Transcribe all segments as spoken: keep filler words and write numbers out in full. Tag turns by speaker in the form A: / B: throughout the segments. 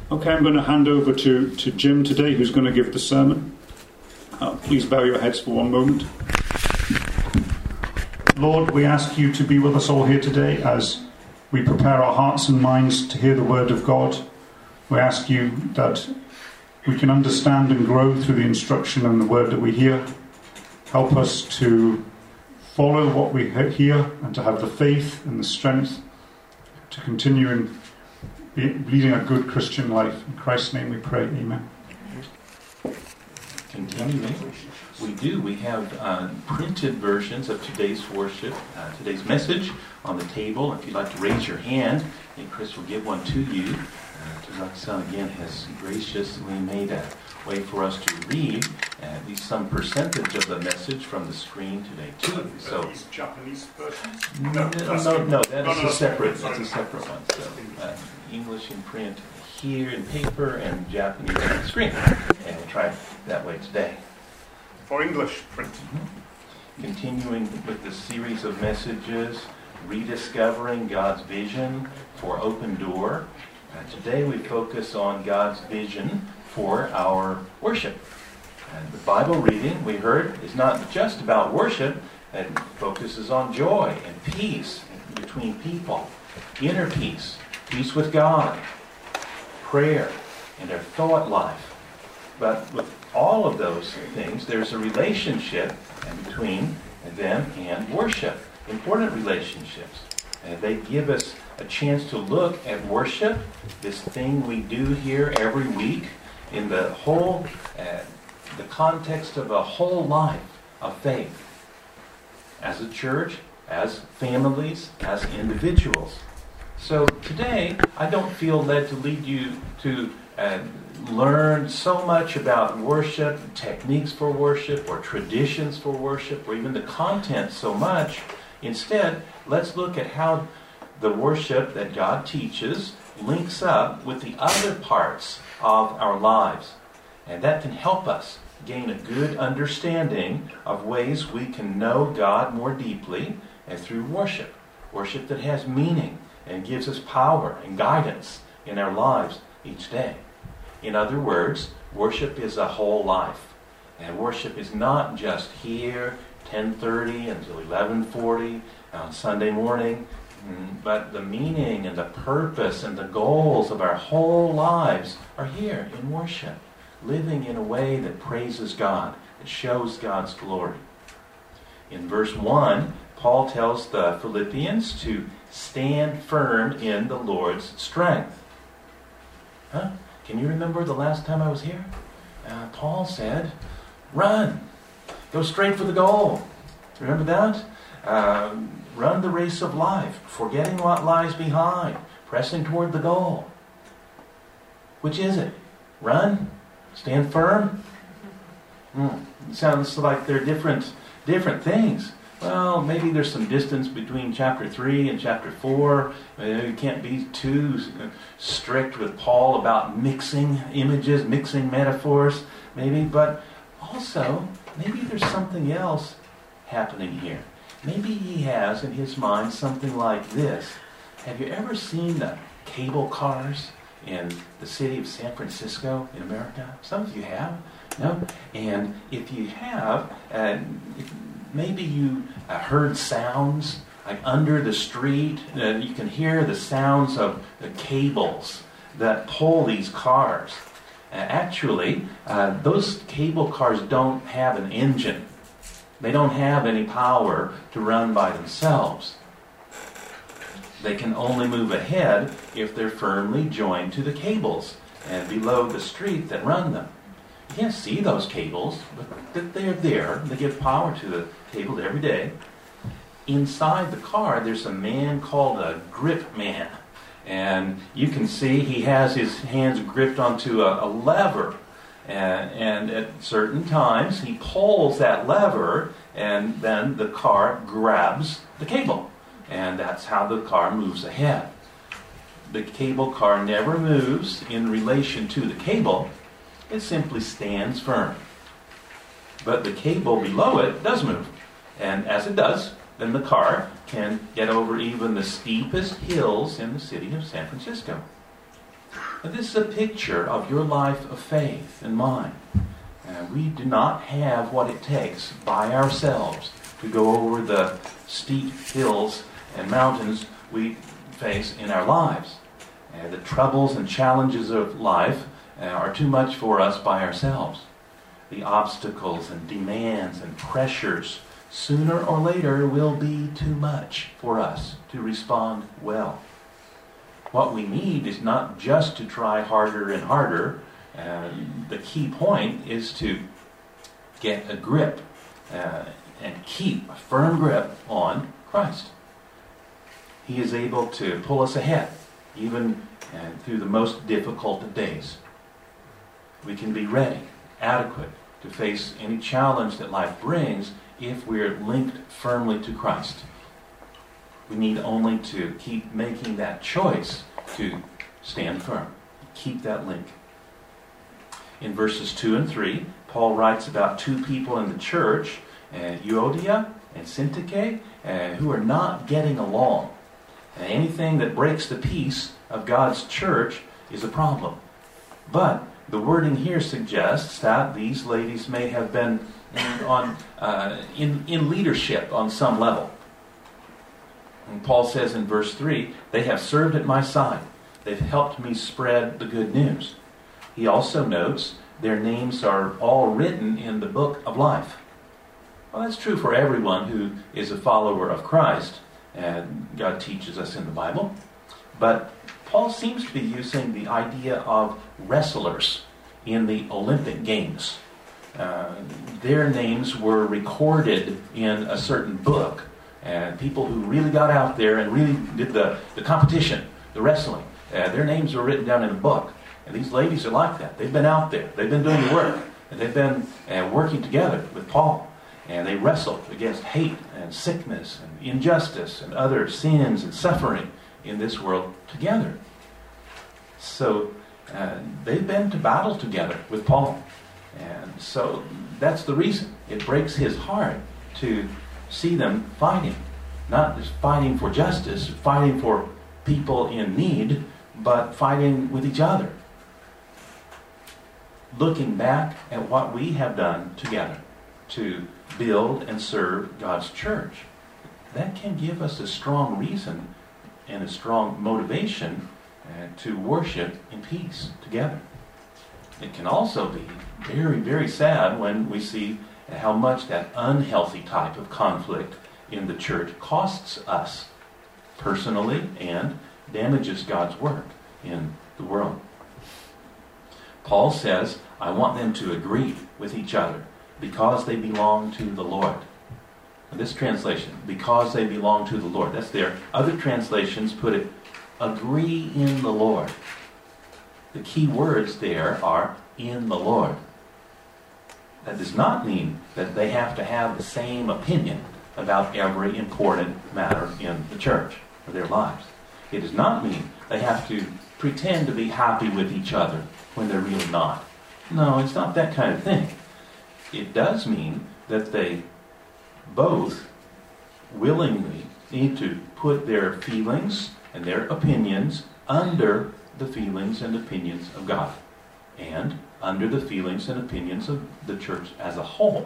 A: Okay, I'm going to hand over to, to Jim today, who's going to give the sermon. Uh, please bow your heads for one moment. Lord, we ask you to be with us all here today as we prepare our hearts and minds to hear the word of God. We ask you that we can understand and grow through the instruction and the word that we hear. Help us to follow what we hear and to have the faith and the strength to continue in leading a good Christian life. In Christ's name we pray, amen.
B: Continuing, we do. We have uh, printed versions of today's worship, uh, today's message on the table. If you'd like to raise your hand, and Chris will give one to you. Uh, our son, again, has graciously made a way for us to read uh, at least some percentage of the message from the screen today, too. So,
A: these Japanese versions?
B: No, no, no, no that is a separate, that's a separate one. So, uh, English in print here in paper and Japanese on the screen. And we'll try it that way today.
A: For English print.
B: Mm-hmm. Continuing with the series of messages, rediscovering God's vision for Open Door. Uh, today we focus on God's vision for our worship. And the Bible reading, we heard, is not just about worship. It focuses on joy and peace between people, inner peace, peace with God, prayer, and our thought life. But with all of those things, there's a relationship between them and worship. Important relationships. And they give us a chance to look at worship, this thing we do here every week, in the whole, uh, the context of a whole life of faith. As a church, as families, as individuals. So today, I don't feel led to lead you to uh, learn so much about worship, techniques for worship, or traditions for worship, or even the content so much. Instead, let's look at how the worship that God teaches links up with the other parts of our lives. And that can help us gain a good understanding of ways we can know God more deeply and through worship. Worship that has meaning and gives us power and guidance in our lives each day. In other words, worship is a whole life. And worship is not just here, ten thirty until eleven forty on Sunday morning, but the meaning and the purpose and the goals of our whole lives are here in worship, living in a way that praises God, that shows God's glory. In verse one, Paul tells the Philippians to stand firm in the Lord's strength. Huh? Can you remember the last time I was here? Uh, Paul said, run. Go straight for the goal. Remember that? Uh, run the race of life, forgetting what lies behind, pressing toward the goal. Which is it? Run? Stand firm? Mm, it sounds like they're different, different things. Well, maybe there's some distance between chapter three and chapter four. You can't be too strict with Paul about mixing images, mixing metaphors, maybe. But also, maybe there's something else happening here. Maybe he has in his mind something like this. Have you ever seen the cable cars in the city of San Francisco in America? Some of you have. No? And if you have, uh, if maybe you uh, heard sounds like under the street. Uh, you can hear the sounds of the cables that pull these cars. Uh, actually, uh, those cable cars don't have an engine. They don't have any power to run by themselves. They can only move ahead if they're firmly joined to the cables and below the street that run them. You can't see those cables, but they're there. They give power to the cable every day. Inside the car, there's a man called a grip man. And you can see he has his hands gripped onto a, a lever. And, and at certain times, he pulls that lever, and then the car grabs the cable. And that's how the car moves ahead. The cable car never moves in relation to the cable. It simply stands firm. But the cable below it does move. And as it does, then the car can get over even the steepest hills in the city of San Francisco. Now, this is a picture of your life of faith and mine. And we do not have what it takes by ourselves to go over the steep hills and mountains we face in our lives. Uh, the troubles and challenges of life uh, are too much for us by ourselves. The obstacles and demands and pressures sooner or later will be too much for us to respond well. What we need is not just to try harder and harder. Uh, the key point is to get a grip uh, and keep a firm grip on Christ. He is able to pull us ahead, even uh, through the most difficult of days. We can be ready, adequate, to face any challenge that life brings if we're linked firmly to Christ. We need only to keep making that choice to stand firm, keep that link. In verses two and three, Paul writes about two people in the church, uh, Euodia and Syntyche, uh, who are not getting along. And anything that breaks the peace of God's church is a problem. But the wording here suggests that these ladies may have been in, on uh, in, in leadership on some level. And Paul says in verse three, they have served at my side. They've helped me spread the good news. He also notes their names are all written in the book of life. Well, that's true for everyone who is a follower of Christ, and God teaches us in the Bible. But Paul seems to be using the idea of wrestlers in the Olympic Games. Uh, their names were recorded in a certain book, and people who really got out there and really did the, the competition, the wrestling, uh, their names were written down in a book. And these ladies are like that. They've been out there. They've been doing the work. And they've been uh, working together with Paul. And they wrestled against hate and sickness and injustice and other sins and suffering in this world together. So uh, they've been to battle together with Paul. And so that's the reason. It breaks his heart to see them fighting. Not just fighting for justice, fighting for people in need, but fighting with each other. Looking back at what we have done together to build and serve God's church, that can give us a strong reason and a strong motivation uh, to worship in peace together. It can also be very, very sad when we see how much that unhealthy type of conflict in the church costs us personally and damages God's work in the world. Paul says, I want them to agree with each other because they belong to the Lord. And this translation, because they belong to the Lord, that's there. Other translations put it, agree in the Lord. The key words there are in the Lord. That does not mean that they have to have the same opinion about every important matter in the church or their lives. It does not mean they have to pretend to be happy with each other when they're really not. No, it's not that kind of thing. It does mean that they both willingly need to put their feelings and their opinions under the feelings and opinions of God and under the feelings and opinions of the church as a whole.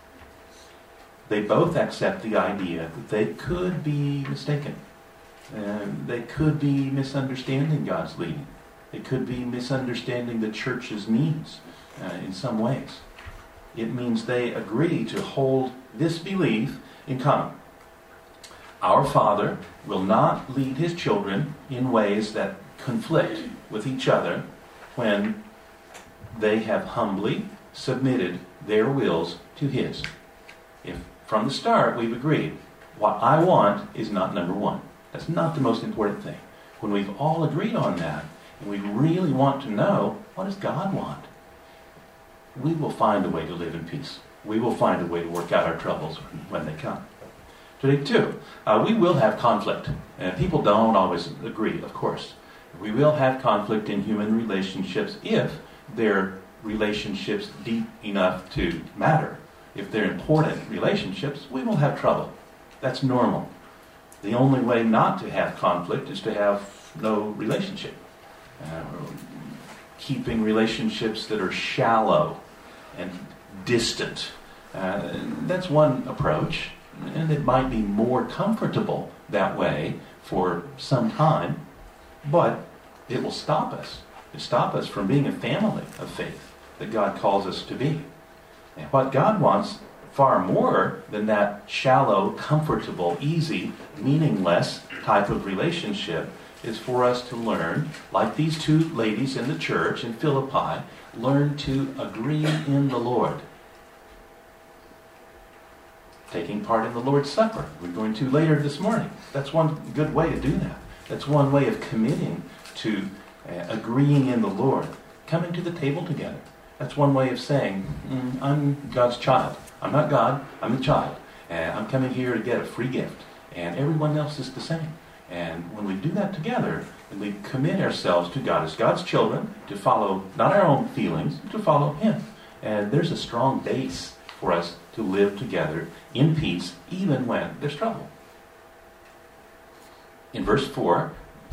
B: They both accept the idea that they could be mistaken. And they could be misunderstanding God's leading. They could be misunderstanding the church's needs uh, in some ways. It means they agree to hold this belief in common. Our Father will not lead His children in ways that conflict with each other when they have humbly submitted their wills to His. If from the start we've agreed, what I want is not number one. That's not the most important thing. When we've all agreed on that, and we really want to know, what does God want? We will find a way to live in peace. We will find a way to work out our troubles when they come. Today, too, uh, we will have conflict. And people don't always agree, of course. We will have conflict in human relationships if they're relationships deep enough to matter. If they're important relationships, we will have trouble. That's normal. The only way not to have conflict is to have no relationship. Uh, keeping relationships that are shallow and distant. Uh, that's one approach, and it might be more comfortable that way for some time, but it will stop us. It stop us from being a family of faith that God calls us to be. And what God wants far more than that shallow, comfortable, easy, meaningless type of relationship is for us to learn, like these two ladies in the church in Philippi, learn to agree in the Lord. Taking part in the Lord's Supper. We're going to later this morning. That's one good way to do that. That's one way of committing to uh, agreeing in the Lord. Coming to the table together. That's one way of saying, mm, I'm God's child. I'm not God, I'm the child. And I'm coming here to get a free gift. And everyone else is the same. And when we do that together, and we commit ourselves to God as God's children, to follow not our own feelings, but to follow Him. And there's a strong base for us to live together in peace, even when there's trouble. In verse four,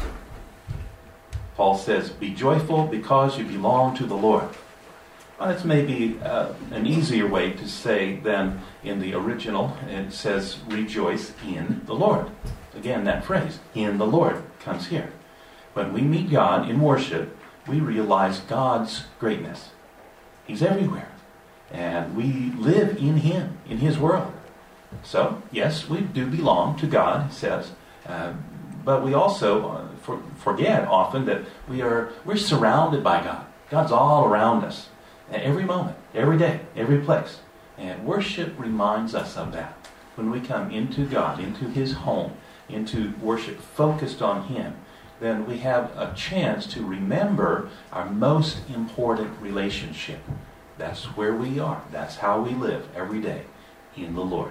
B: Paul says, be joyful because you belong to the Lord. Well, that's maybe uh, an easier way to say than in the original. It says, rejoice in the Lord. Again, that phrase, in the Lord, comes here. When we meet God in worship, we realize God's greatness. He's everywhere. And we live in Him, in His world. So, yes, we do belong to God, it says. Uh, but we also uh, for, forget often that we are, we're surrounded by God. God's all around us. At every moment, every day, every place. And worship reminds us of that. When we come into God, into His home, into worship focused on Him, then we have a chance to remember our most important relationship. That's where we are. That's how we live every day, in the Lord.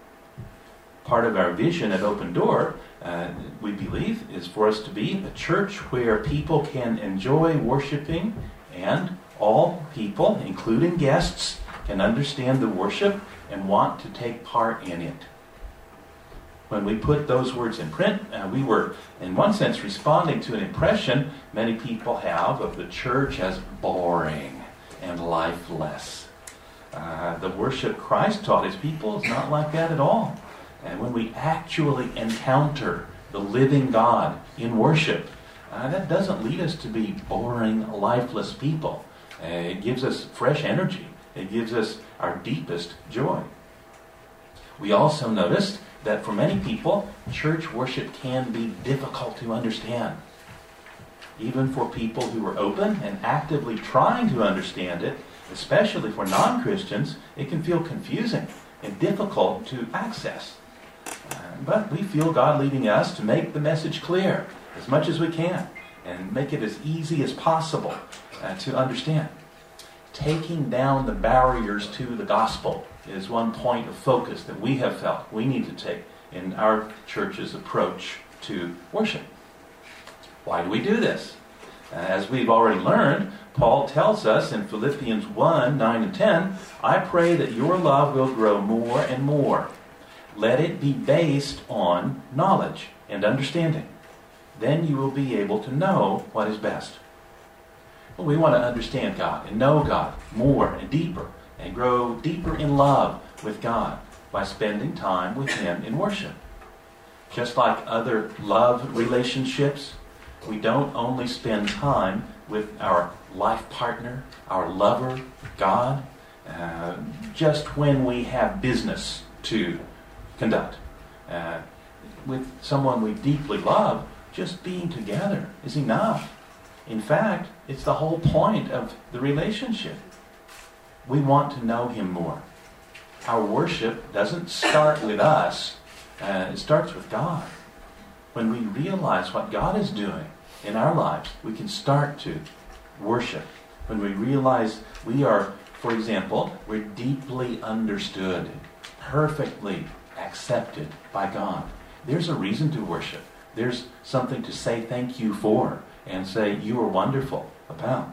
B: Part of our vision at Open Door, uh, we believe, is for us to be a church where people can enjoy worshiping, and all people, including guests, can understand the worship and want to take part in it. When we put those words in print, uh, we were, in one sense, responding to an impression many people have of the church as boring and lifeless. Uh, the worship Christ taught His people is not like that at all. And when we actually encounter the living God in worship, uh, that doesn't lead us to be boring, lifeless people. Uh, it gives us fresh energy. It gives us our deepest joy. We also noticed that for many people, church worship can be difficult to understand. Even for people who are open and actively trying to understand it, especially for non-Christians, it can feel confusing and difficult to access. Uh, but we feel God leading us to make the message clear as much as we can and make it as easy as possible uh, to understand. Taking down the barriers to the gospel is one point of focus that we have felt we need to take in our church's approach to worship. Why do we do this? As we've already learned, Paul tells us in Philippians one, nine and ten, I pray that your love will grow more and more. Let it be based on knowledge and understanding. Then you will be able to know what is best. Well, we want to understand God and know God more and deeper and grow deeper in love with God by spending time with Him in worship. Just like other love relationships, we don't only spend time with our life partner, our lover, God, uh, just when we have business to conduct. Uh, with someone we deeply love, just being together is enough. In fact, it's the whole point of the relationship. We want to know Him more. Our worship doesn't start with us. Uh, it starts with God. When we realize what God is doing in our lives, we can start to worship. When we realize we are, for example, we're deeply understood, perfectly accepted by God, there's a reason to worship. There's something to say thank you for and say you are wonderful about.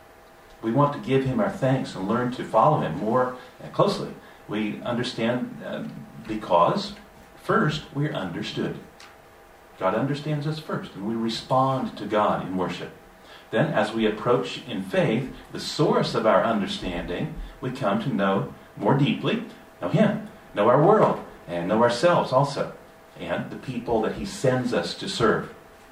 B: We want to give Him our thanks and learn to follow Him more closely. We understand uh, because, first, we're understood. God understands us first, and we respond to God in worship. Then, as we approach in faith the source of our understanding, we come to know more deeply, know Him, know our world, and know ourselves also, and the people that He sends us to serve.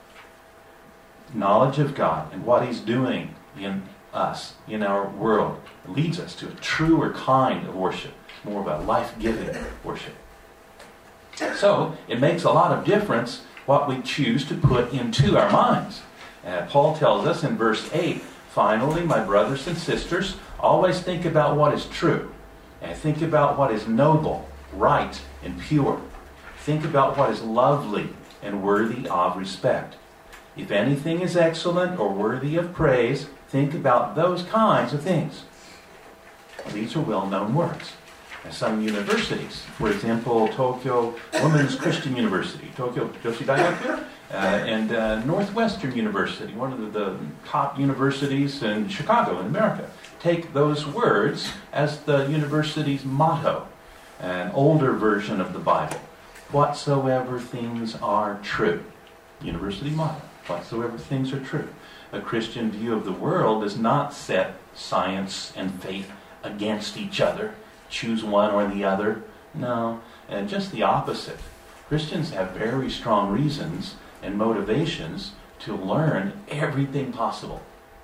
B: Knowledge of God and what He's doing in us, in our world, leads us to a truer kind of worship, more of a life-giving worship. So, it makes a lot of difference what we choose to put into our minds. Uh, Paul tells us in verse eight, finally, my brothers and sisters, always think about what is true, and think about what is noble, right, and pure. Think about what is lovely and worthy of respect. If anything is excellent or worthy of praise, think about those kinds of things. These are well-known words. Some universities, for example, Tokyo Women's Christian University, Tokyo Joshi Daigaku, uh, and uh, Northwestern University, one of the, the top universities in Chicago in America, take those words as the university's motto, an older version of the Bible. Whatsoever things are true. University motto. Whatsoever things are true. A Christian view of the world does not set science and faith against each other. Choose one or the other. No, and just the opposite. Christians have very strong reasons and motivations to learn everything possible.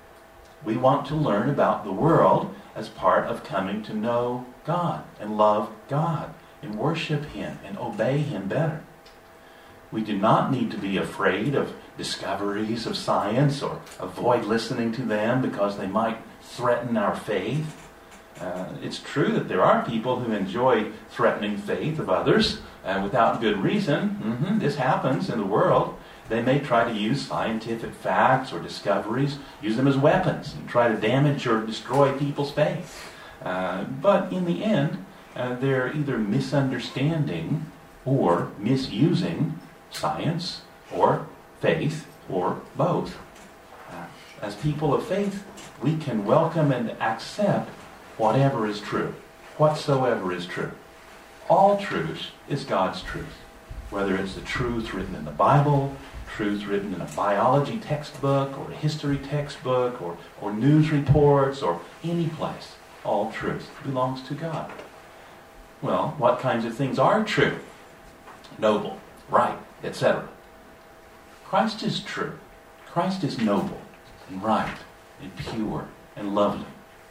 B: We want to learn about the world as part of coming to know God and love God and worship Him and obey Him better. We do not need to be afraid of discoveries of science or avoid listening to them because they might threaten our faith. Uh, it's true that there are people who enjoy threatening faith of others uh, without good reason. Mm-hmm, this happens in the world. They may try to use scientific facts or discoveries, use them as weapons, and try to damage or destroy people's faith. Uh, but in the end, uh, they're either misunderstanding or misusing science or faith or both. Uh, as people of faith, we can welcome and accept whatever is true, whatsoever is true. All truth is God's truth. Whether it's the truth written in the Bible, truth written in a biology textbook, or a history textbook, or, or news reports, or any place, all truth belongs to God. Well, what kinds of things are true? Noble, right, et cetera. Christ is true. Christ is noble, and right, and pure, and lovely.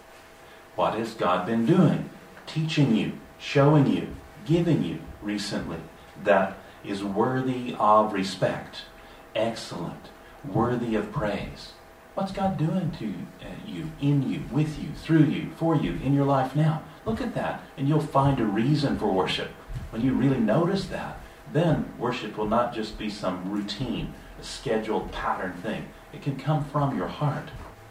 B: What has God been doing? Teaching you, showing you, giving you recently that is worthy of respect, excellent, worthy of praise. What's God doing to you, in you, with you, through you, for you, in your life now? Look at that, and you'll find a reason for worship. When you really notice that, then worship will not just be some routine, a scheduled pattern thing. It can come from your heart.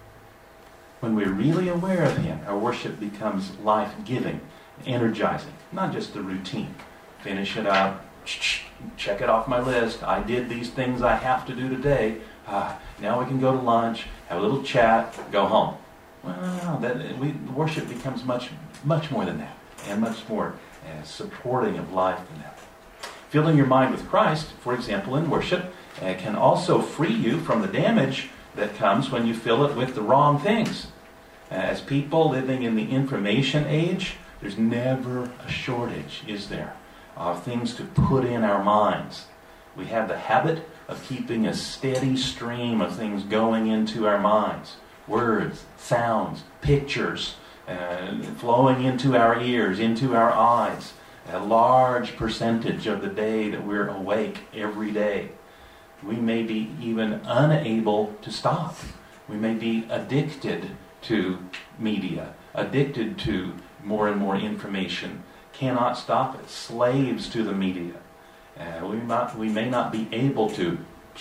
B: When we're really aware of Him, our worship becomes life-giving, energizing, not just a routine. Finish it up, check it off my list. I did these things I have to do today. Ah, now we can go to lunch, have a little chat, go home. Well, that, we, worship becomes much, much more than that, and much more uh, supporting of life than that. Filling your mind with Christ, for example, in worship, uh, can also free you from the damage that comes when you fill it with the wrong things. As people living in the information age, there's never a shortage, is there, of things to put in our minds. We have the habit of keeping a steady stream of things going into our minds. Words, sounds, pictures, uh, flowing into our ears, into our eyes. A large percentage of the day that we're awake every day. We may be even unable to stop. We may be addicted to media, addicted to more and more information, cannot stop it, slaves to the media. Uh, we, might, we may not be able to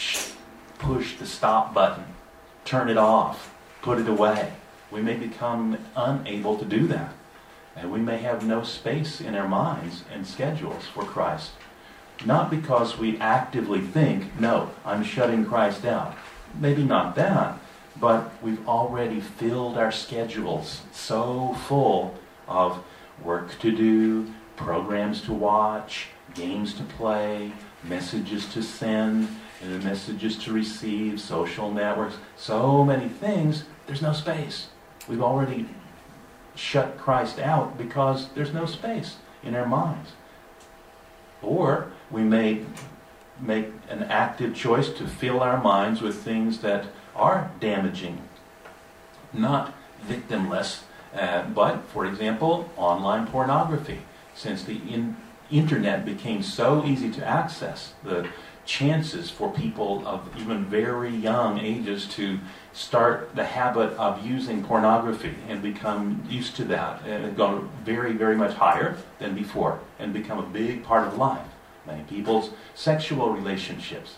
B: push the stop button, turn it off, put it away. We may become unable to do that. And we may have no space in our minds and schedules for Christ. Not because we actively think, no, I'm shutting Christ out. Maybe not that, but we've already filled our schedules so full of work to do, programs to watch, games to play, messages to send, and the messages to receive, social networks, so many things, there's no space. We've already shut Christ out because there's no space in our minds. Or we may make an active choice to fill our minds with things that are damaging, not victimless, uh, but, for example, online pornography. Since the in- internet became so easy to access, the chances for people of even very young ages to start the habit of using pornography and become used to that and go very, very much higher than before and become a big part of life. Many people's sexual relationships,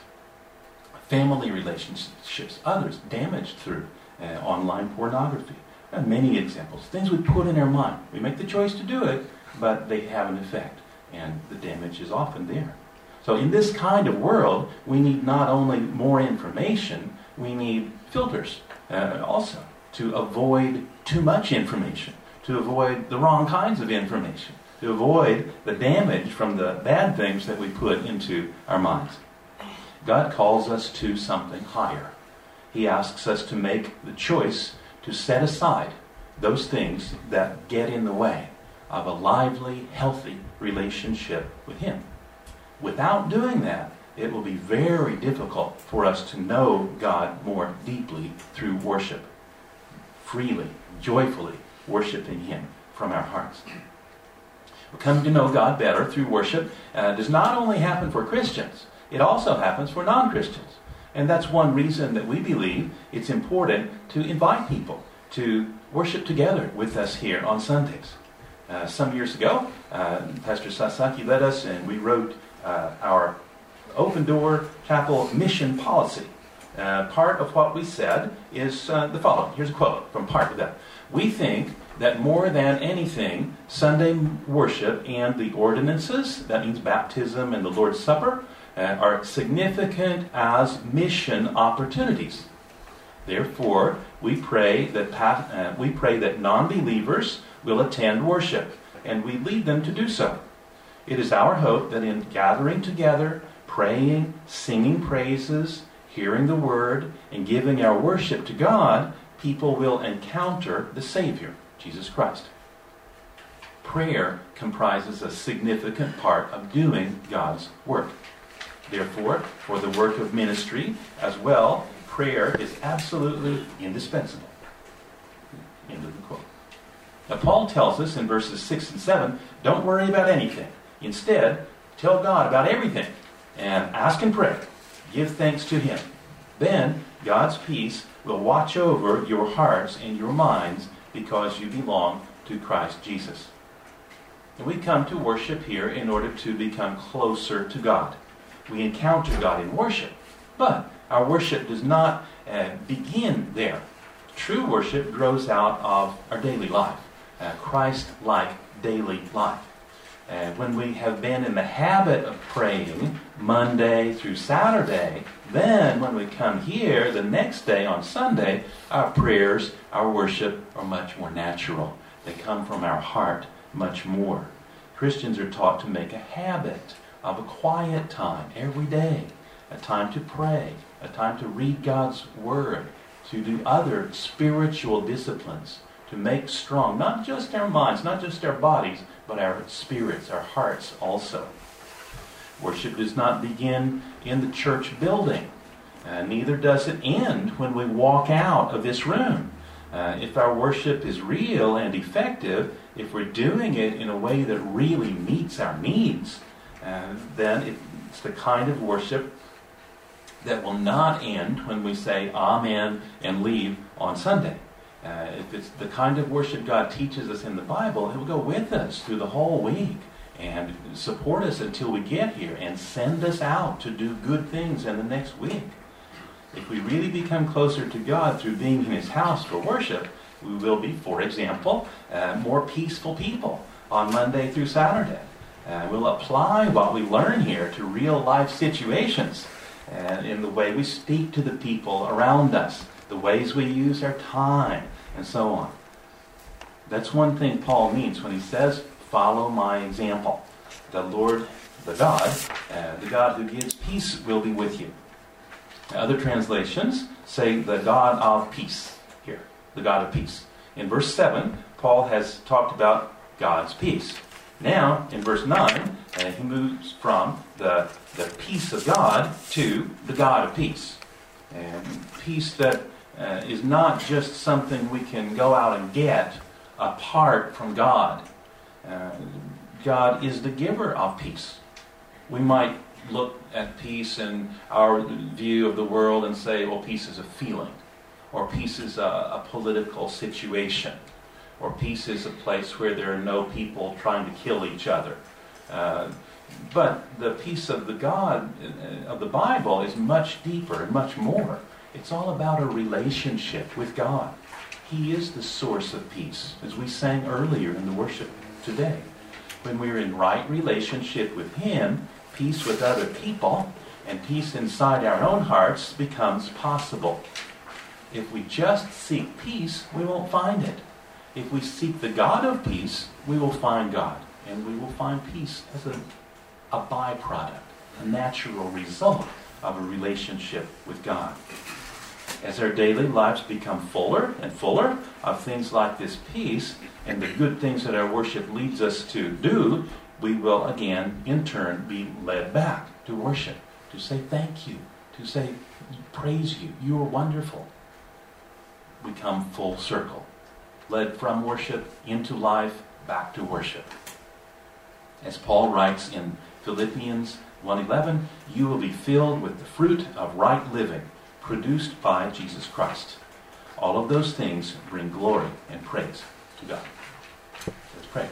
B: family relationships, others damaged through uh, online pornography. And many examples. Things we put in our mind. We make the choice to do it, but they have an effect, and the damage is often there. So in this kind of world, we need not only more information, we need filters uh, also to avoid too much information, to avoid the wrong kinds of information, to avoid the damage from the bad things that we put into our minds. God calls us to something higher. He asks us to make the choice to set aside those things that get in the way of a lively, healthy relationship with Him. Without doing that, it will be very difficult for us to know God more deeply through worship, freely, joyfully worshiping Him from our hearts. Coming to know God better through worship uh, does not only happen for Christians, it also happens for non-Christians. And that's one reason that we believe it's important to invite people to worship together with us here on Sundays. Uh, some years ago, uh, Pastor Sasaki led us and we wrote uh, our Open Door Chapel mission policy. Uh, part of what we said is uh, the following. Here's a quote from part of that. We think that more than anything, Sunday worship and the ordinances, that means baptism and the Lord's Supper, uh, are significant as mission opportunities. Therefore, we pray that uh, we pray that non-believers will attend worship, and we lead them to do so. It is our hope that in gathering together, praying, singing praises, hearing the Word, and giving our worship to God, people will encounter the Savior, Jesus Christ. Prayer comprises a significant part of doing God's work. Therefore, for the work of ministry as well, prayer is absolutely indispensable. End of the quote. Now, Paul tells us in verses six and seven, don't worry about anything. Instead, tell God about everything and ask and pray. Give thanks to Him. Then God's peace will watch over your hearts and your minds because you belong to Christ Jesus. And we come to worship here in order to become closer to God. We encounter God in worship, but our worship does not uh, begin there. True worship grows out of our daily life, uh, Christ-like daily life. Uh, when we have been in the habit of praying Monday through Saturday, then when we come here the next day on Sunday, our prayers, our worship are much more natural. They come from our heart much more. Christians are taught to make a habit of a quiet time every day, a time to pray, a time to read God's Word, to do other spiritual disciplines, to make strong not just our minds, not just our bodies, but our spirits, our hearts also. Worship does not begin in the church building. Uh, neither does it end when we walk out of this room. Uh, if our worship is real and effective, if we're doing it in a way that really meets our needs, uh, then it's the kind of worship that will not end when we say amen and leave on Sunday. Uh, if it's the kind of worship God teaches us in the Bible, it will go with us through the whole week and support us until we get here and send us out to do good things in the next week. If we really become closer to God through being in His house for worship, we will be, for example, uh, more peaceful people on Monday through Saturday. Uh, we'll apply what we learn here to real life situations and in the way we speak to the people around us, the ways we use our time, and so on. That's one thing Paul means when he says, follow my example. The Lord the God, uh, the God who gives peace will be with you. Other translations say the God of peace here, the God of peace. In verse seven, Paul has talked about God's peace. Now, in verse nine, uh, he moves from the, the peace of God to the God of peace. And peace that uh, is not just something we can go out and get apart from God. Uh, God is the giver of peace. We might look at peace in our view of the world and say, well, peace is a feeling, or peace is a, a political situation, or peace is a place where there are no people trying to kill each other. Uh, but the peace of the God of the Bible is much deeper and much more. It's all about a relationship with God. He is the source of peace, as we sang earlier in the worship today. When we're in right relationship with Him, peace with other people and peace inside our own hearts becomes possible. If we just seek peace, we won't find it. If we seek the God of peace, we will find God. And we will find peace as a, a byproduct, a natural result of a relationship with God. As our daily lives become fuller and fuller of things like this peace and the good things that our worship leads us to do, we will again, in turn, be led back to worship, to say thank you, to say praise you, you are wonderful. We come full circle, led from worship into life, back to worship. As Paul writes in Philippians one eleven, you will be filled with the fruit of right living, produced by Jesus Christ. All of those things bring glory and praise to God. Let's pray.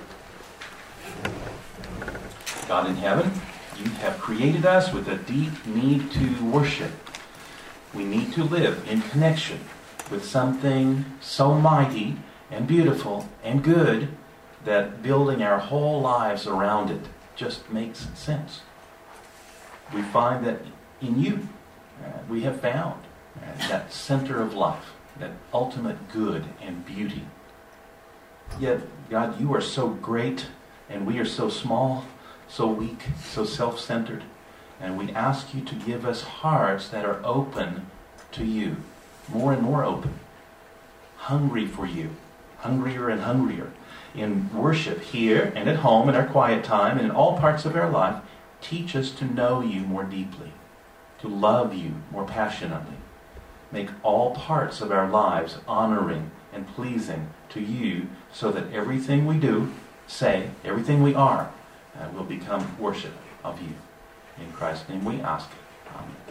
B: God in heaven, you have created us with a deep need to worship. We need to live in connection with something so mighty and beautiful and good that building our whole lives around it just makes sense. We find that in you, uh, we have found uh, that center of life, that ultimate good and beauty. Yet, God, you are so great, and we are so small, so weak, so self-centered. And we ask you to give us hearts that are open to you, more and more open, hungry for you, hungrier and hungrier. In worship here and at home, in our quiet time, and in all parts of our life, teach us to know you more deeply, to love you more passionately. Make all parts of our lives honoring and pleasing to you, so that everything we do, say, everything we are, uh, will become worship of you. In Christ's name we ask it. Amen.